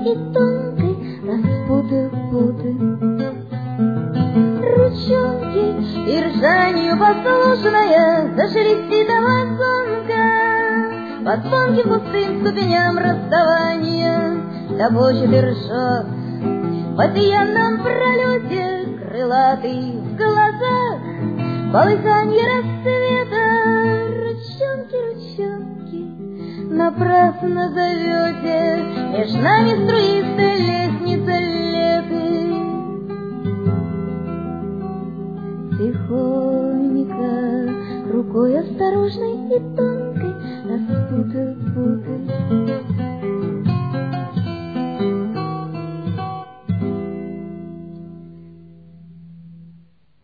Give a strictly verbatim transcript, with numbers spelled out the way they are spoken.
и тонкой распуты путы. Ручонки и ржанью послушная зашелестит амазонка. По звонким пустым ступеням расставания топочет и ржет в окаянном пролете крылатый в глазах полыханье рассвета. Ручонки, ручонки, напрасно зовете, меж нами струистой